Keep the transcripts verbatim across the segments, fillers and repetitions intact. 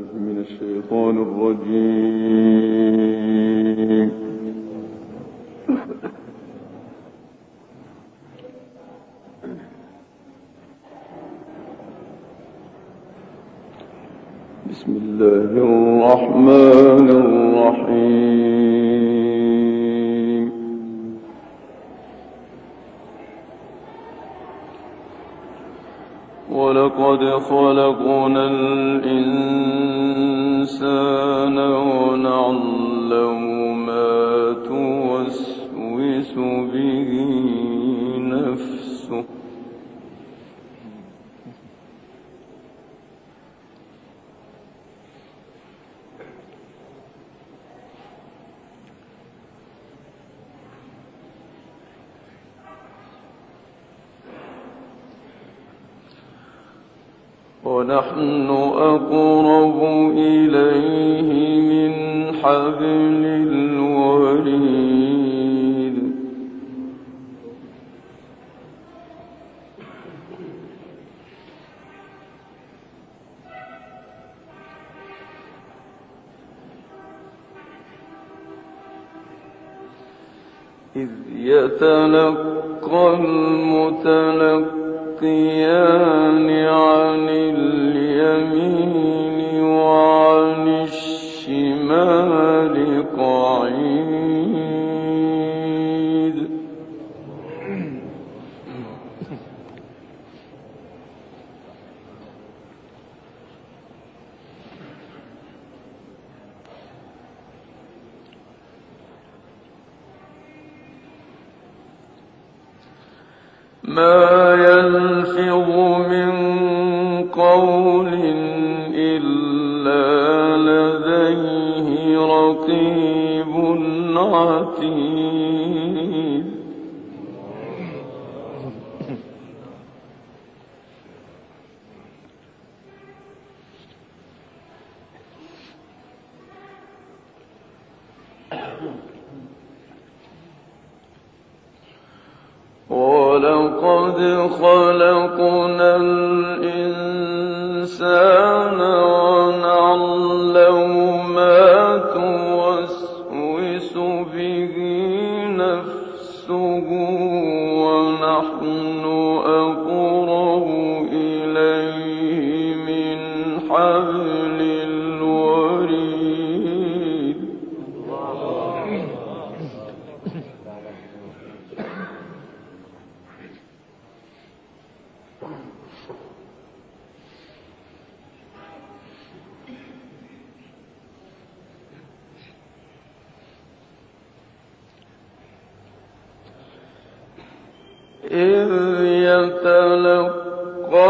من الشيطان الرجيم. بسم الله الرحمن الرحيم. ولقد خلقنا الإنسان ونعلم ما توسوس به نفسه ونحن أقرب إليه من حبل الوريد. إذ يتلقى المتلقيان عن اليمين وعن الشمال قعيد. ما يلفظ من قول إلا لديه رقيب عتيد. ولقد خلقنا الإنسان ونعلم ما توسوس به نفسه ونحن أقرب إليه من حبل الوريد. إذ يتلقى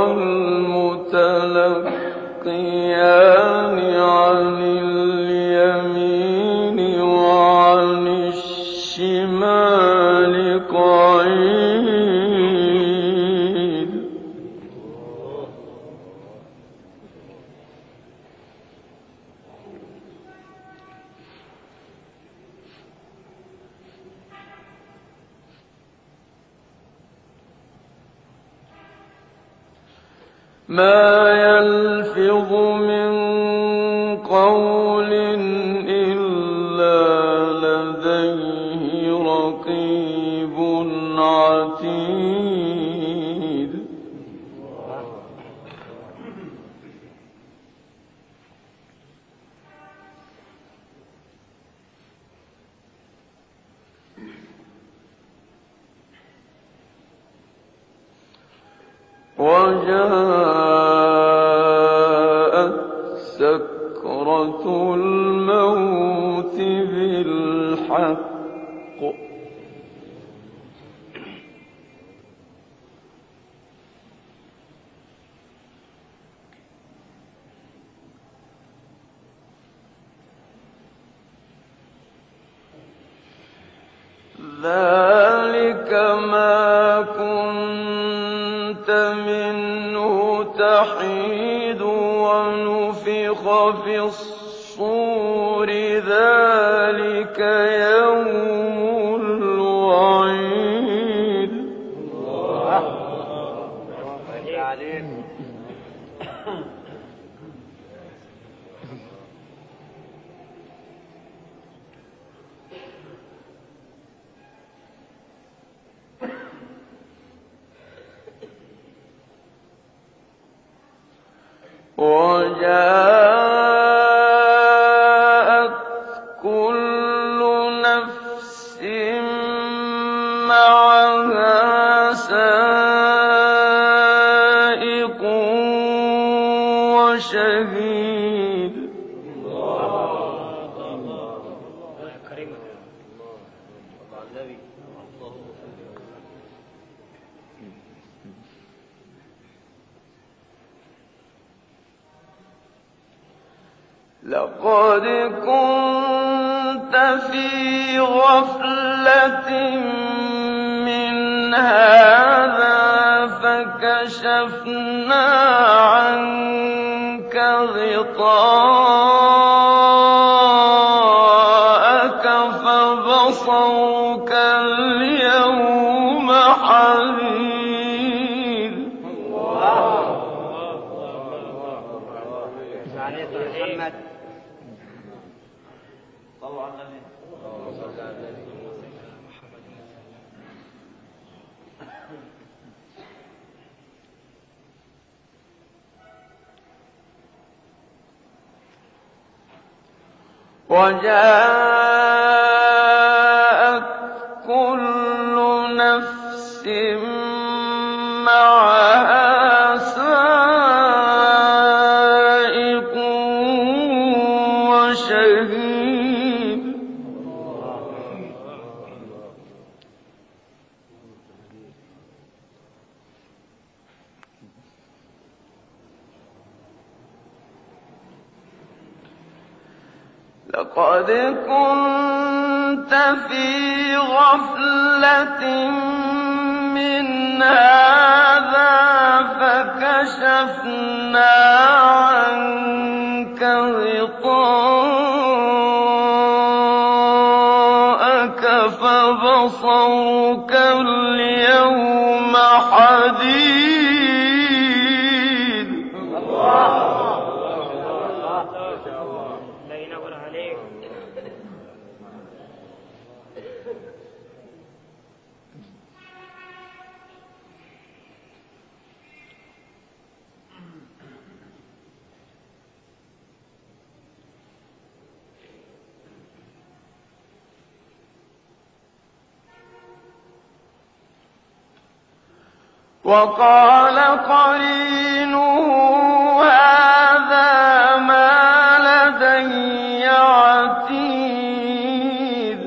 المتلقيان عن اليمين وعن الشمال قعيد. ما يلفظ من قول إلا لديه رقيب عتيد. وجاءت سكرة الموت بالحق ذلك ما كنت منه تحيد ونفخ في الصور ذلك يوم الوعيد. وجاءت كل نفس معها سائق وشهيد لقد كنت في غفلة من هذا فكشفنا عنك غطاءك فبصرك اليوم حديد وجاءت كل نفس معها سائق وشهيد لقد كنت في غفلة من هذا فكشفنا عنك غطاءك فبصرك اليوم حديد وقال قرينه هذا ما لدي عتيد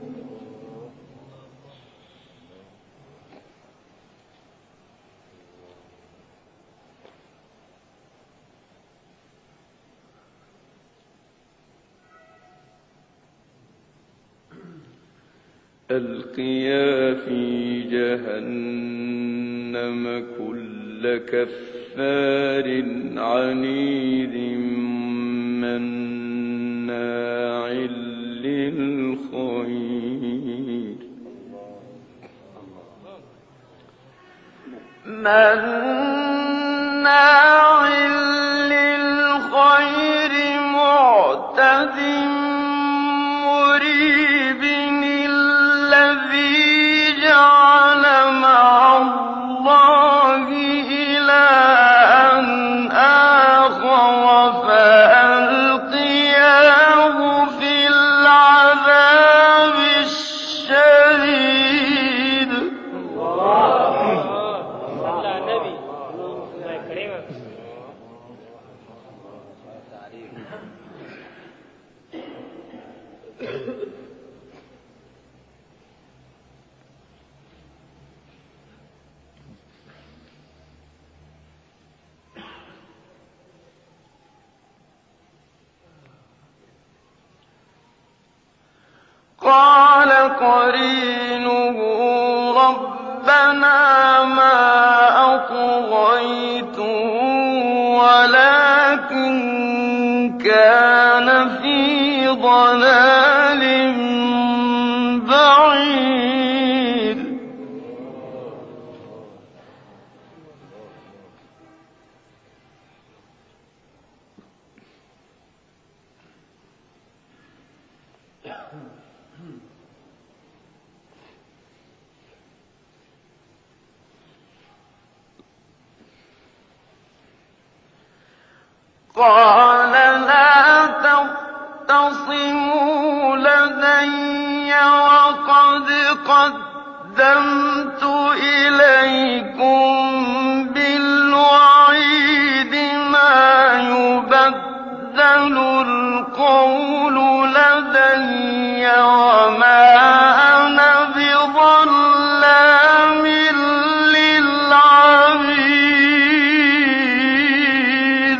ألقيا في جهنم كل كفار عنيد مناع للخير مناع للخير معتد مريب الذي جعل مع الله إلها آخر فألقياه في العذاب الشديد قال قرينه ربنا ما أطغيته ولكن كان في ضلال بعيد قال لا تختصموا لدي وقد قدمت إليكم بالوعيد ما يبدل القول لدي وما أنا بظلام للعبيد.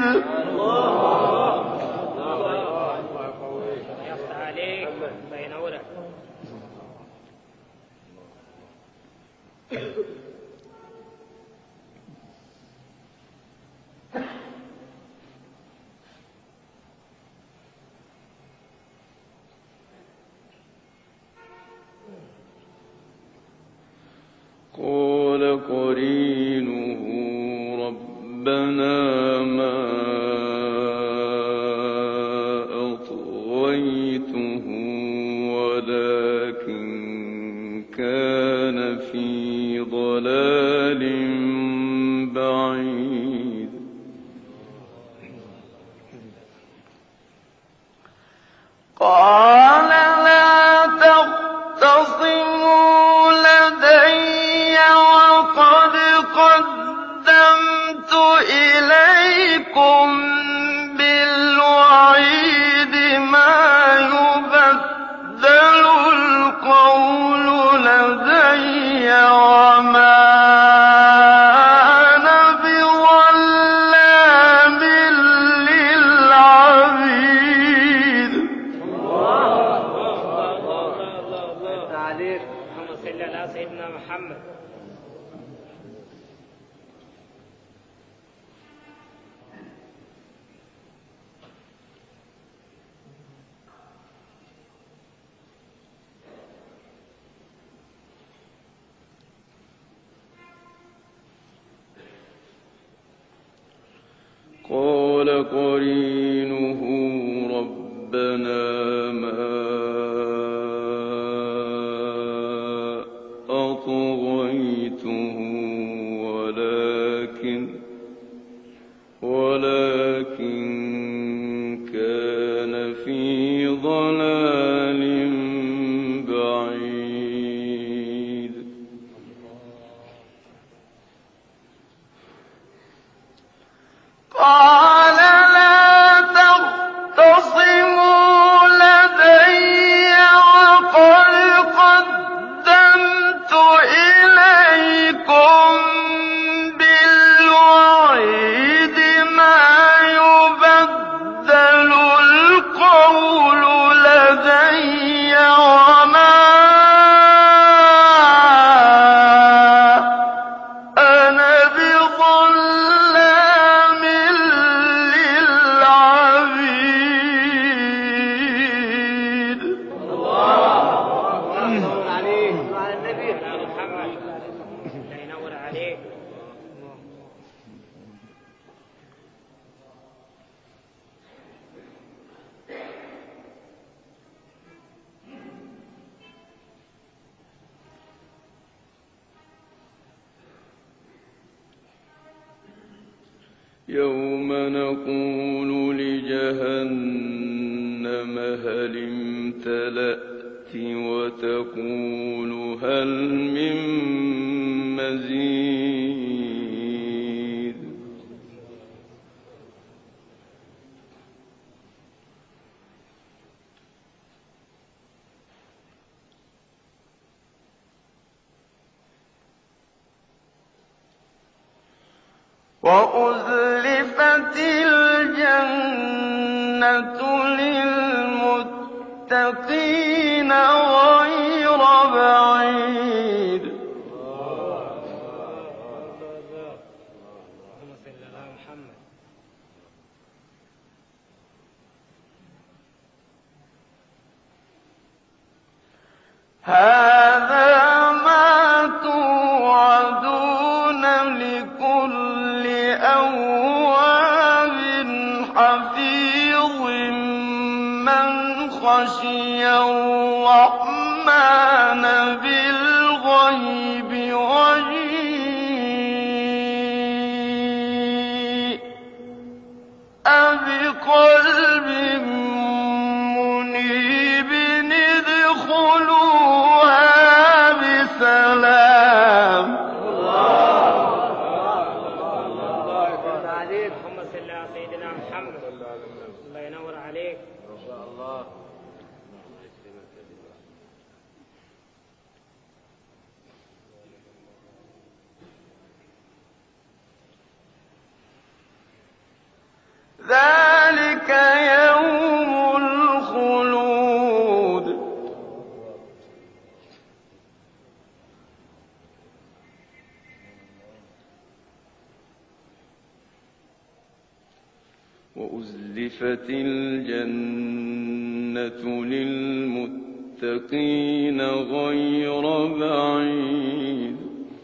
قال قرينه ربنا ما أطغيته ولكن كان في ضلال بعيد. قال لا تختصموا لدي وقد قدمت إليكم بالوعيد ما يبدل القول لدي وما أنا بظلام للعبيد. اللهم صل على سيدنا محمد. قال قرينه ربنا ما أطغيته ولكن ولكن كان في ضلال بعيد. قال لا تختصموا لدي وقد قدمت إليكم بالوعيد ما يبدل القول لدي وما أنا بظلام للعبيد. الله عليه وعلى النبي محمد. لا ينور عليك. يوم نقول لجهنم هل امتلأت وتقول هل من مزيد. وأزلفت الجنة للمتقين غير بعيد. اللهم صل على محمد. هذا ما توعدون لكل أواب حفيظ من خشي الرحمن بالغيب وجيء بقلب منيب ادخلوها بسلام. اللهم صل على سيدنا محمد. الله ينور عليك. ما شاء الله. ذلك يوم الخلود. وأزلفت الجنة للمتقين غير بعيد.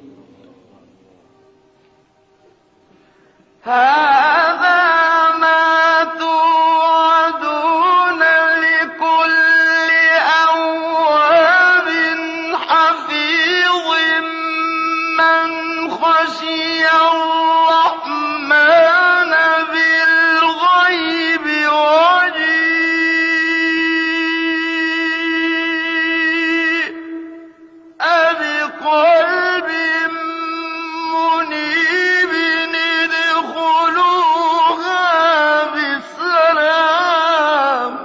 هذا ما توعدون لكل أواب حفيظ من خشي الرحمن بالغيب وجيء بقلب منيب ادخلوها بسلام.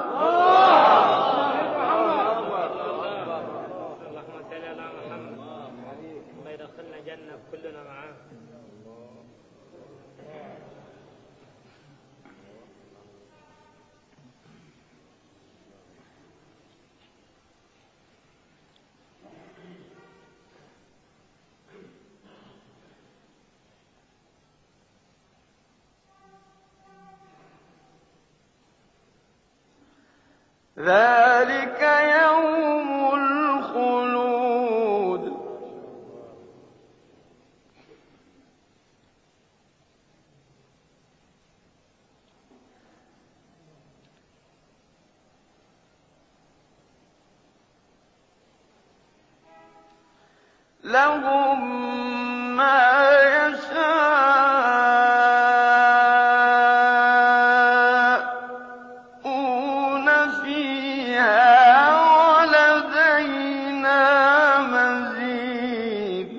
اللهم صل على محمد. الله يدخلنا جنة كلنا معاه. ذلك يوم الخلود. لهم ما يشاءون فيها ولدينا مزيد.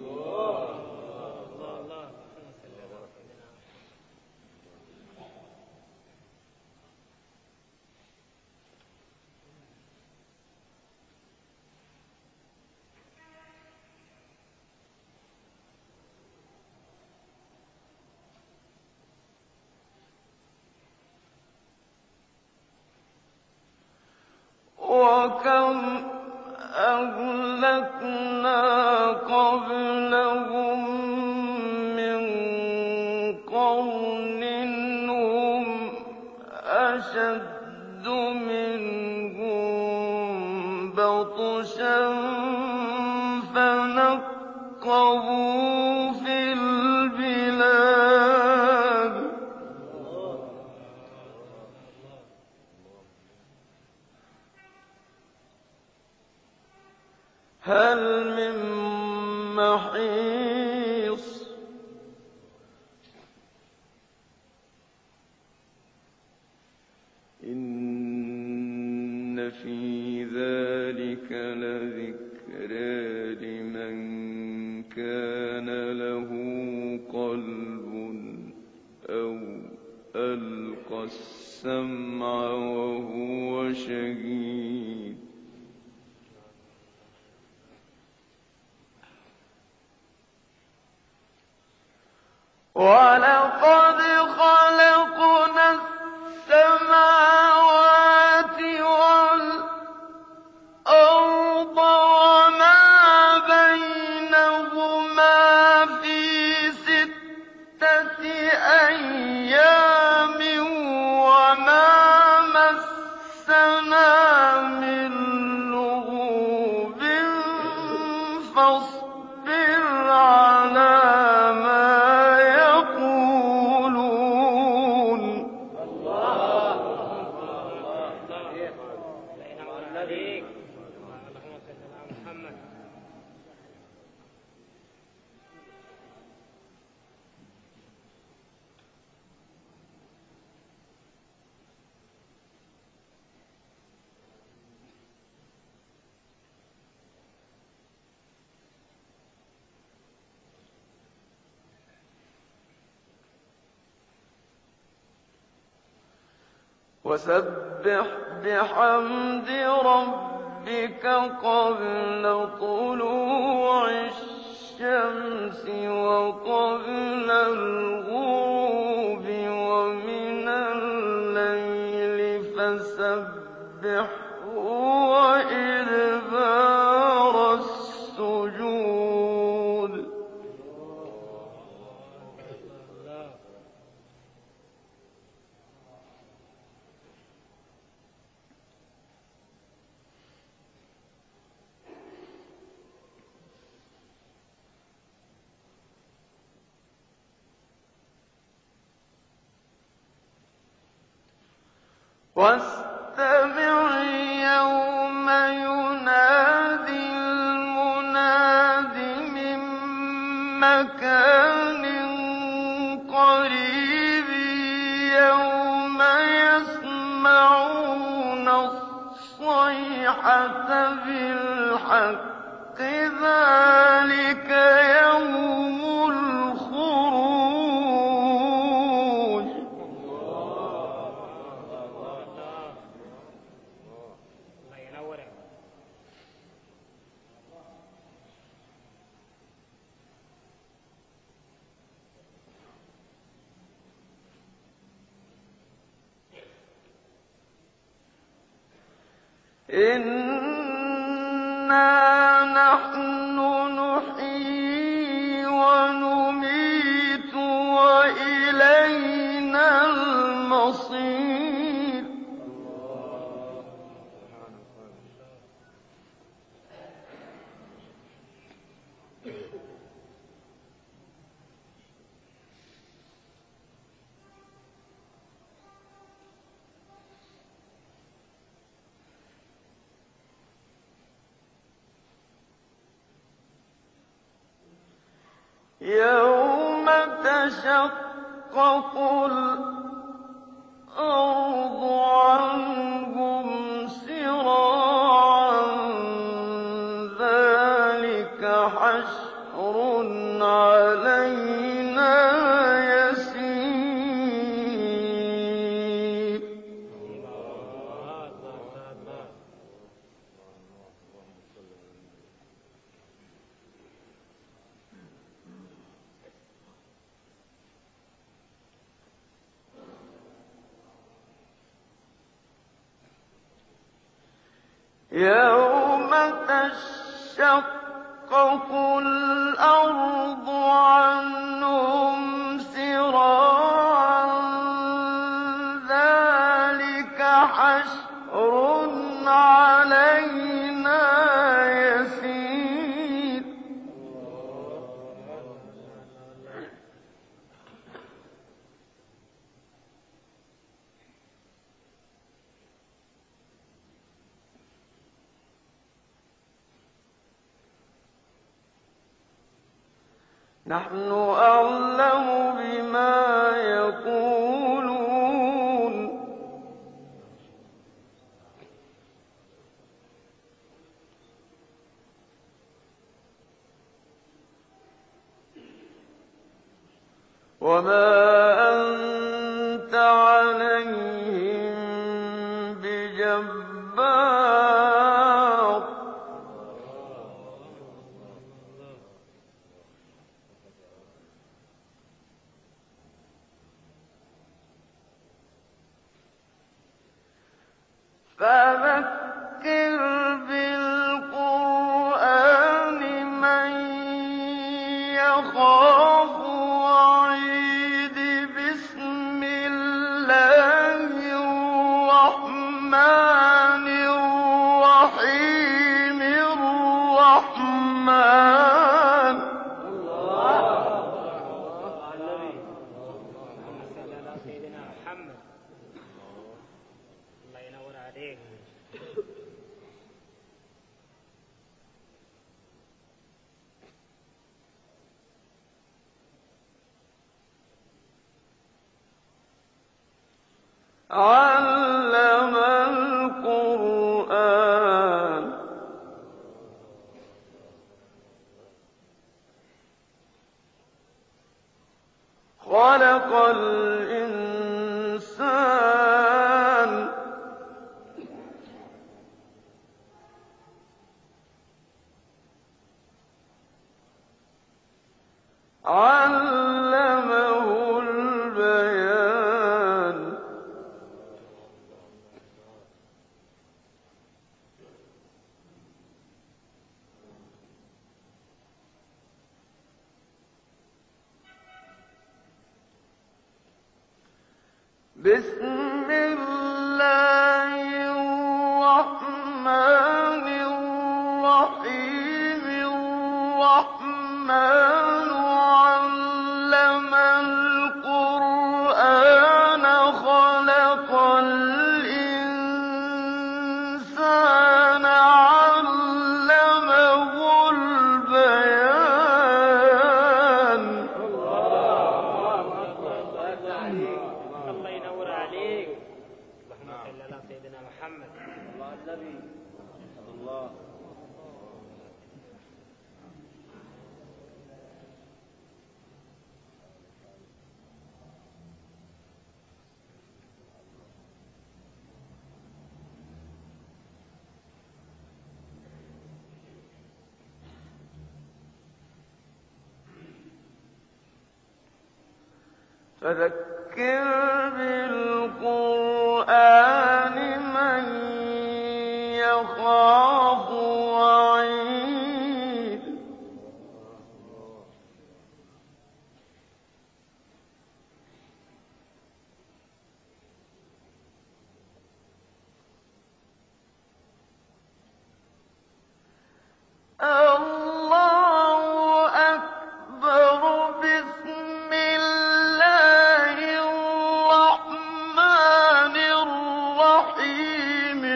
وكم أهلكنا قبلهم من قرن هم أشد منهم بطشا فنقبوا في البلاد. هل من محيص. إن في ذلك لذكرى لمن كان له قلب أو ألقى السمع وهو شهيد. ولقد خلقنا السماوات والأرض وما بينهما في ستة أيام وما مسنا من لغوب فاصبر على ما وسبح بحمد ربك قبل طلوع الشمس وقبل الغروب ومن الليل فسبحه وإدبار السجود. واستمع يوم ينادي المناد من مكان قريب يوم يسمعون الصيحة بالحق ذلك يوم الخروج. إِنَّا نَحْنُ نُحْيِي وَنُمِيتُ وَإِلَيْنَا الْمَصِيرُ. يوم تشقق الأرض عنهم سراعا ذلك حشر علينا يسير. يوم تشقق الأرض عنهم سراعا ذلك حشر علينا يسير. نحن أعلم بما يقولون وما أنت عليهم بجبار. فذكر بالقرآن من يخاف وعيد. بسم الله الرحمن الرحيم. الرحمن علم القرآن. خلق الإنسان عَلَّمَهُ الْبَيَانَ بسم الله الرحمن الرحيم الرحمن علم القرآن خلق الإنسان علمه البيان الله ينور عليك. اللهم صل على سيدنا محمد. الله النبي الله فذكر بالقرآن من يخاف وعيد الله أكبر. بسم الله الرحمن الرحيم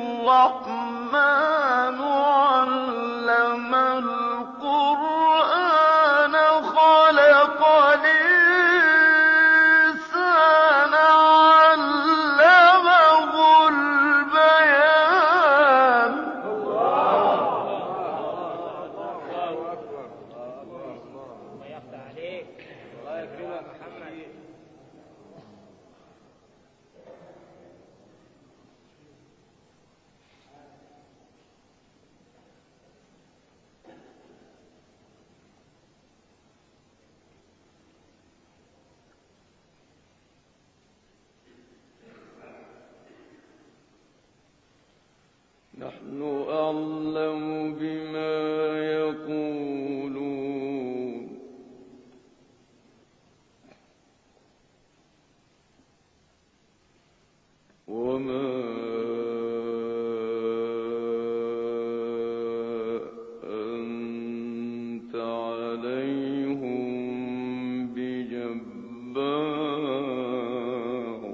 الرحمن علم القرآن خلق الإنسان علمه البيان الله يفتح عليك. الله يكرمك محمد. نحن أعلم بما يقولون وما أنت عليهم بجبار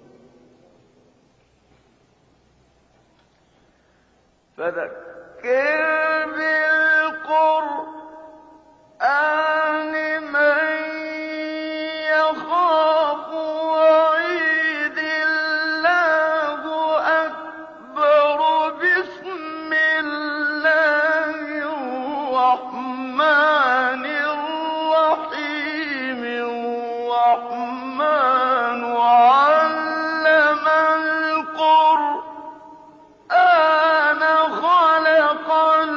فذكر بالقرآن من يخاف وعيد الله أكبر. بسم الله الرحمن الرحيم الرحمن علم القرآن خلق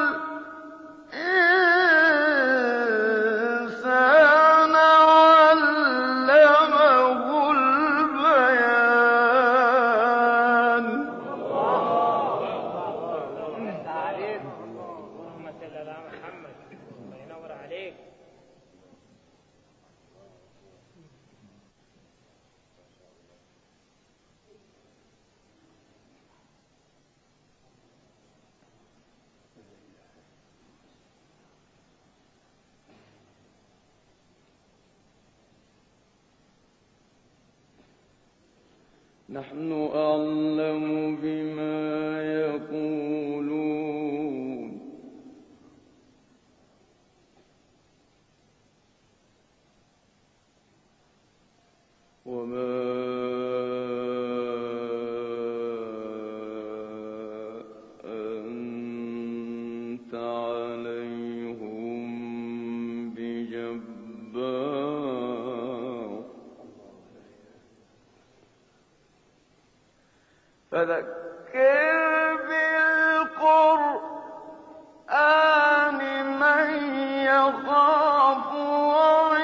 الإنسان علمه البيان عليك. اللهم صل على محمد. الله ينور عليك. نحن أعلم بما يقولون وما أنت عليهم بجبار فذكر بالقرآن من يخاف وعيد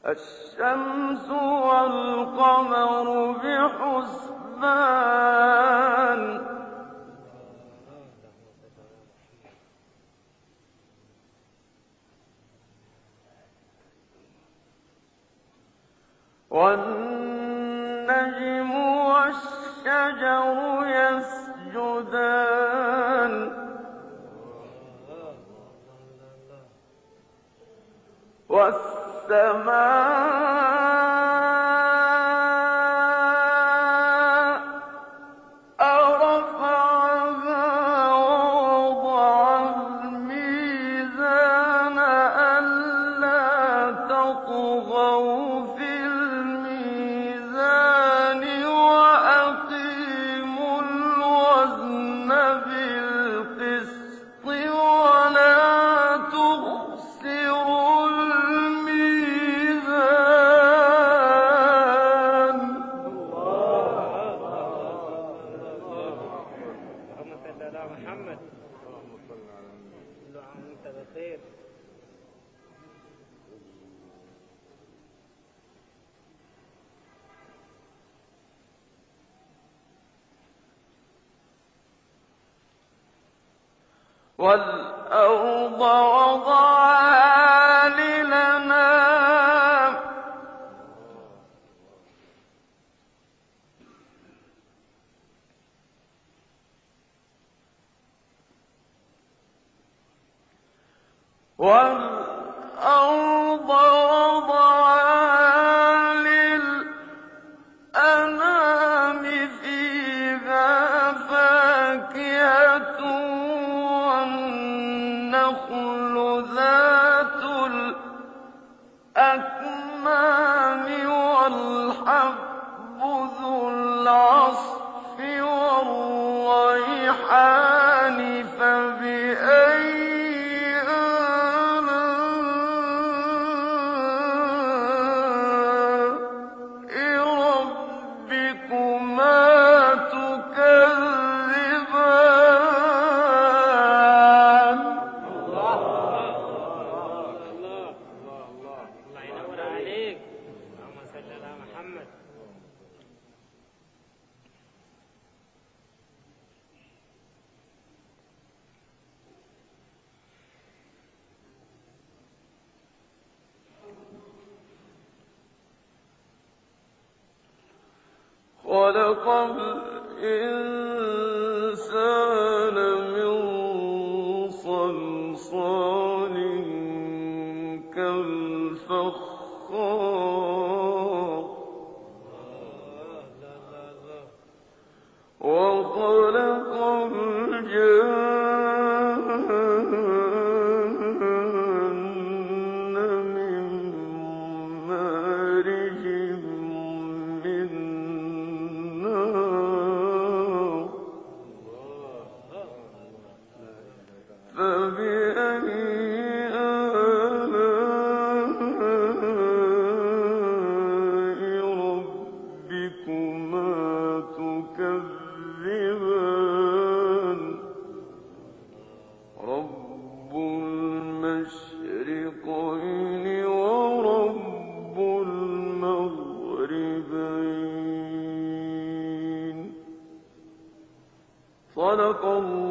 الشمس والقمر بحسبان والنجم والشجر يسجدان والسماء رفعها ووضع الميزان ألا تطغوا في الميزان وأقيموا الوزن بالقسط ولا تخسروا الميزان. اللهم صل على محمد. كل عام وانت بخير. والأرض وضعها للأنام والأرض وضعها للأنام فيها فاكهة والنخل ذات الأكمام والحب ذو العصف والريحان فبأي آلاء ربكما تكذبان. الله ينور عليك. اللهم صل على محمد. خلق الإنسان من صلصال كالفخار وخلق الجن من مارج من نار فبأي آلاء ربكما تكذبان. رب المشرقين ورب المغربين. صدق الله